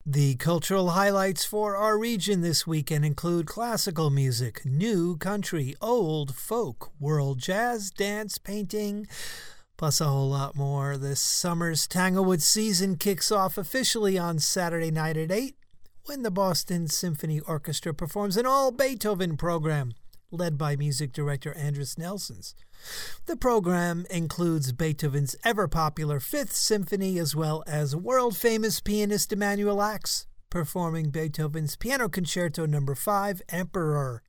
The cultural highlights for our region this weekend include classical music, new country, old folk, world jazz, dance, painting, plus a whole lot more. This summer's Tanglewood season kicks off officially on Saturday night at 8 when the Boston Symphony Orchestra performs an all-Beethoven program led by music director Andris Nelsons. The program includes Beethoven's ever-popular Fifth Symphony as well as world-famous pianist Emanuel Ax performing Beethoven's Piano Concerto No. 5, Emperor.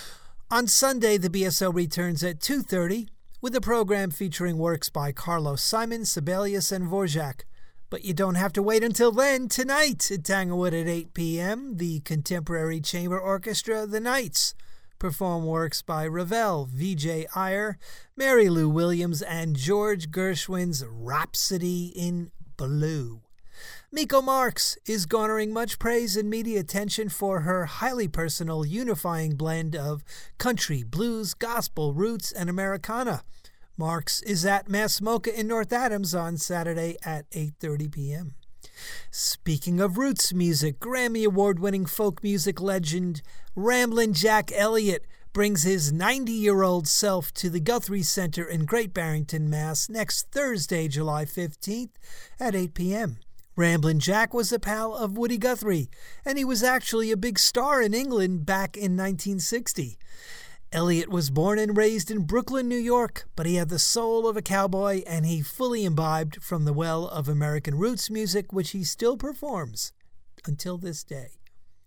On Sunday, the BSO returns at 2:30 with a program featuring works by Carlos Simon, Sibelius, and Dvorak. But you don't have to wait until then. Tonight at Tanglewood at 8 p.m., the Contemporary Chamber Orchestra, The Knights, perform works by Ravel, Vijay Iyer, Mary Lou Williams, and George Gershwin's Rhapsody in Blue. Miko Marks is garnering much praise and media attention for her highly personal, unifying blend of country, blues, gospel, roots, and Americana. Marks is at Mass Mocha in North Adams on Saturday at 8:30 p.m. Speaking of roots music, Grammy Award-winning folk music legend Ramblin' Jack Elliott brings his 90-year-old self to the Guthrie Center in Great Barrington, Mass. next Thursday, July 15th at 8 p.m. Ramblin' Jack was a pal of Woody Guthrie, and he was actually a big star in England back in 1960. Elliott was born and raised in Brooklyn, New York, but he had the soul of a cowboy, and he fully imbibed from the well of American roots music, which he still performs until this day.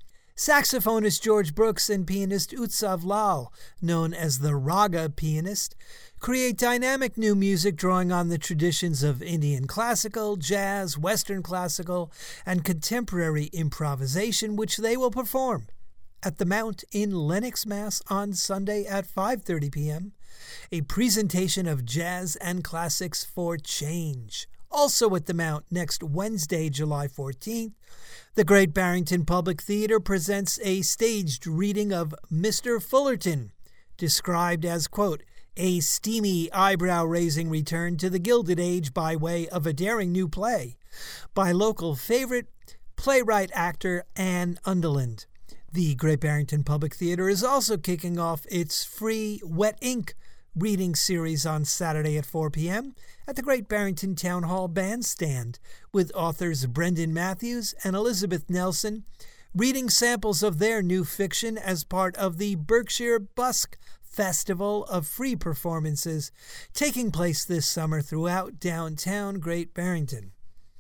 Saxophonist George Brooks and pianist Utsav Lal, known as the Raga pianist, create dynamic new music drawing on the traditions of Indian classical, jazz, Western classical, and contemporary improvisation, which they will perform at the Mount in Lenox, Mass. On Sunday at 5:30 p.m., a presentation of jazz and classics for change. Also at the Mount next Wednesday, July 14th, the Great Barrington Public Theater presents a staged reading of Mr. Fullerton, described as, quote, a steamy, eyebrow-raising return to the Gilded Age by way of a daring new play by local favorite playwright actor Anne Underland. The Great Barrington Public Theater is also kicking off its free Wet Ink reading series on Saturday at 4 p.m. at the Great Barrington Town Hall Bandstand, with authors Brendan Matthews and Elizabeth Nelson reading samples of their new fiction as part of the Berkshire Busk Festival of free performances taking place this summer throughout downtown Great Barrington.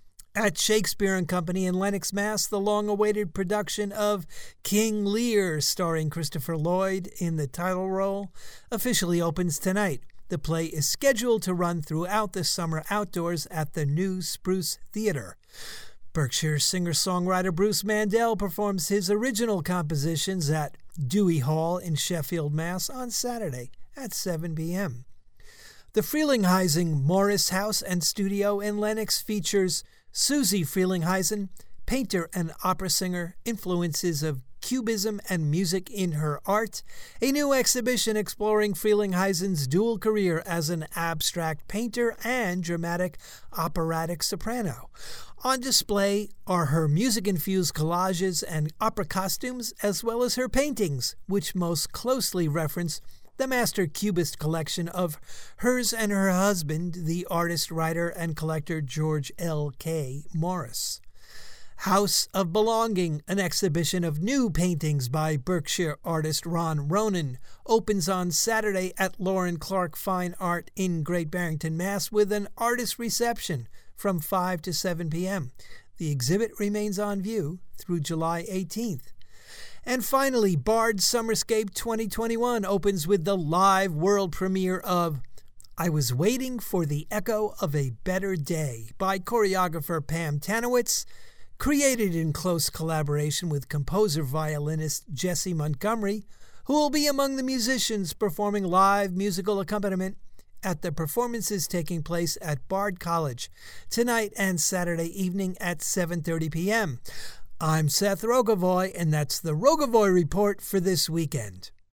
At Shakespeare & Company in Lenox, Mass., the long-awaited production of King Lear, starring Christopher Lloyd in the title role, officially opens tonight. The play is scheduled to run throughout the summer outdoors at the New Spruce Theater. Berkshire singer-songwriter Bruce Mandel performs his original compositions at Dewey Hall in Sheffield, Mass. On Saturday at 7 p.m. The Frelinghuysen Morris House and Studio in Lenox features Susie Frelinghuysen, painter and opera singer, influences of Cubism and music in her art, a new exhibition exploring Frelinghuysen's dual career as an abstract painter and dramatic operatic soprano. On display are her music-infused collages and opera costumes, as well as her paintings, which most closely reference the master cubist collection of hers and her husband, the artist, writer, and collector George L.K. Morris. House of Belonging, an exhibition of new paintings by Berkshire artist Ron Ronan, opens on Saturday at Lauren Clark Fine Art in Great Barrington, Mass. With an artist reception from 5 to 7 p.m. The exhibit remains on view through July 18th. And finally, Bard Summerscape 2021 opens with the live world premiere of I Was Waiting for the Echo of a Better Day by choreographer Pam Tanowitz, created in close collaboration with composer-violinist Jesse Montgomery, who will be among the musicians performing live musical accompaniment at the performances taking place at Bard College tonight and Saturday evening at 7:30 p.m. I'm Seth Rogovoy, and that's the Rogovoy Report for this weekend.